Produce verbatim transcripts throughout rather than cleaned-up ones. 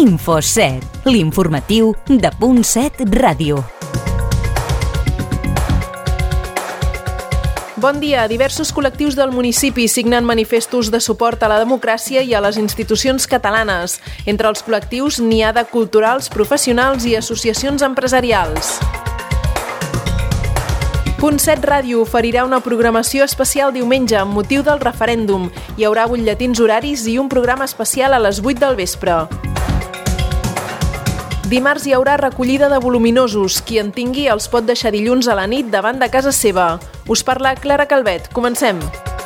Info set, l'informatiu de Punt set Ràdio. Bon dia. Diversos col·lectius del municipi signen manifestos de suport a la democràcia i a les institucions catalanes. Entre els col·lectius n'hi ha de culturals, professionals i associacions empresarials. Punt set Ràdio oferirà una programació especial diumenge amb motiu del referèndum. Hi haurà butlletins horaris i un programa especial a les vuit del vespre. Dimarts hi haurà recollida de voluminosos. Qui en tingui els pot deixar dilluns a la nit davant de casa seva. Us parla Clara Calvet. Comencem.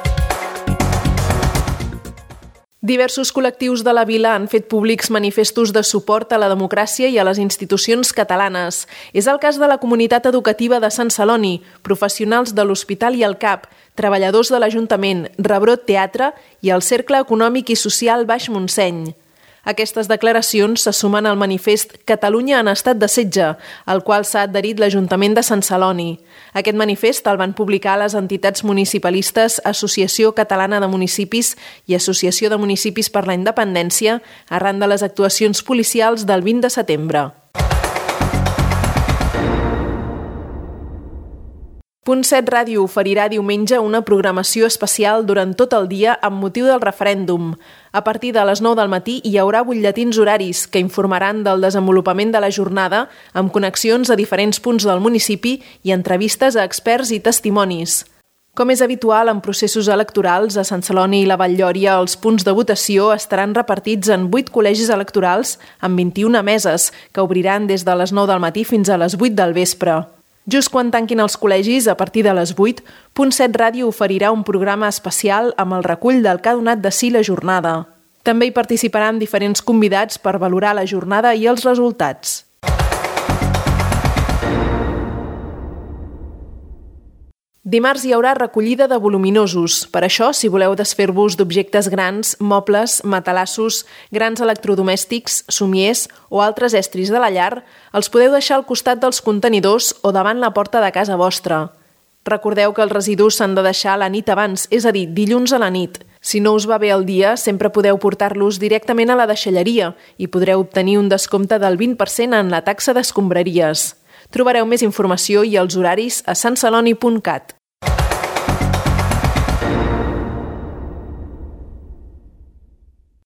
Diversos col·lectius de la vila han fet públics manifestos de suport a la democràcia i a les institucions catalanes. És el cas de la comunitat educativa de Sant Celoni, professionals de l'Hospital i el C A P, treballadors de l'Ajuntament, Rebrot Teatre i el Cercle Econòmic i Social Baix Montseny. Aquestes declaracions se sumen al manifest Catalunya en estat de setge, al qual s'ha adherit l'Ajuntament de Sant Celoni. Aquest manifest el van publicar les entitats municipalistes Associació Catalana de Municipis i Associació de Municipis per la Independència arran de les actuacions policials del vint de setembre. Punt set Ràdio oferirà diumenge una programació especial durant tot el dia amb motiu del referèndum. A partir de les nou del matí hi haurà butlletins horaris que informaran del desenvolupament de la jornada amb connexions a diferents punts del municipi i entrevistes a experts i testimonis. Com és habitual en processos electorals, a Sant Celoni i la Vall-lloria els punts de votació estaran repartits en vuit col·legis electorals amb vint-i-una meses que obriran des de les nou del matí fins a les vuit del vespre. Just quan tanquin els col·legis, a partir de les vuit, Punt set Ràdio oferirà un programa especial amb el recull del que ha donat de si la jornada. També hi participaran diferents convidats per valorar la jornada i els resultats. Dimarts hi haurà recollida de voluminosos. Per això, si voleu desfer-vos d'objectes grans, mobles, matalassos, grans electrodomèstics, somiers o altres estris de la llar, els podeu deixar al costat dels contenidors o davant la porta de casa vostra. Recordeu que els residus s'han de deixar la nit abans, és a dir, dilluns a la nit. Si no us va bé el dia, sempre podeu portar-los directament a la deixalleria i podreu obtenir un descompte del vint per cent en la taxa d'escombraries. Trobareu més informació i els horaris a santceloni punt cat.